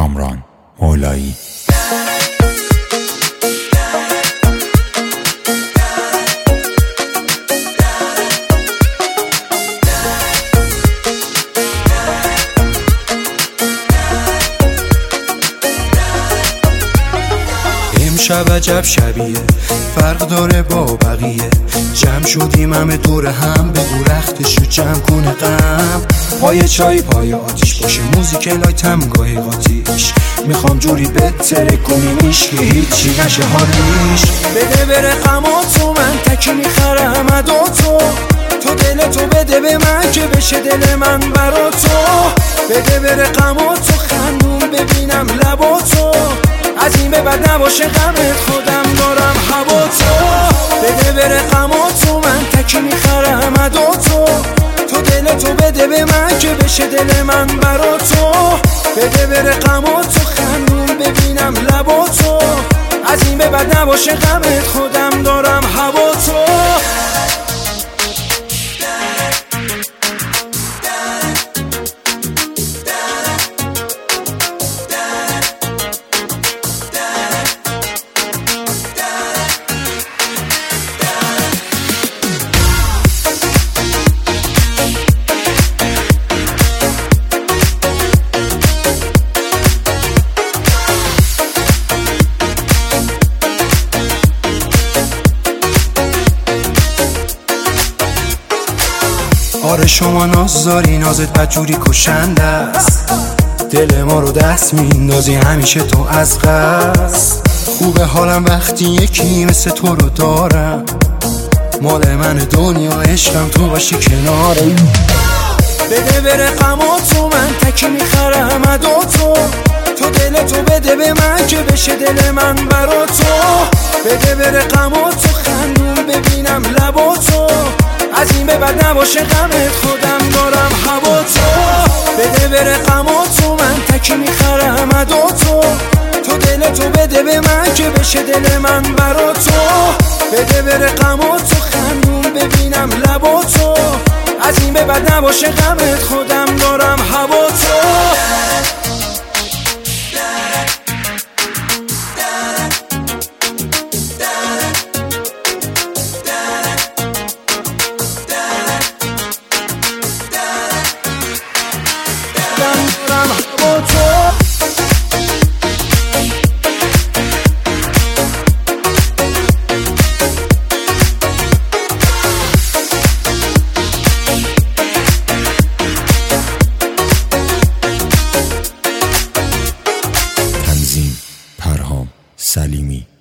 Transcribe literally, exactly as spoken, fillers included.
کامران مولایی. امشب عجب شبیه، فرق داره با بقیه. جمع شدیم همه دور هم، بگو رختشو جمع کنه غم. پای چای پای آتیش باشه، موزیک لایتم گاهی قاتیش. میخوام جوری بتره کنیمیش که هیچی نشه حالیش. بده بره غماتو، من تکی میخرم اداتو. تو دلتو بده به من که بشه دل من برا تو. بده بره غماتو، خندون ببینم لباتو. از این به بعد نباشه غمت، خودم دارم هوا تو. بده بره غماتو، من تکی میخرم اداتو. تو دلتو بده به من که بشه دل من برا تو. بده بره غماتو، خندون ببینم لباتو. از این به بعد نباشه غمت، خودم دارم هوا تو. آره شما نازداری، نازت بدجوری کشنده است. دل ما رو دست میندازی همیشه تو از قصد. خوبه حالم وقتی یکی مثل تو رو دارم. مال من دنیا عشقم، تو باشی کنارم. بده بره غماتو، من تکی میخرم اداتو. تو دلتو بده به من که بشه دل من برا تو. بده بره غماتو، خندون ببینم لباتو. از این به بعد نباشه غمت، خودم دارم هوا تو. بده بره غماتو، من تکی میخرم اداتو. تو دلتو بده به من که بشه دل من برا تو. بده بره غماتو، خندون ببینم لباتو. از این به بعد نباشه غمت، خودم دارم هوا تو. تنظیم پرهام سلیمی.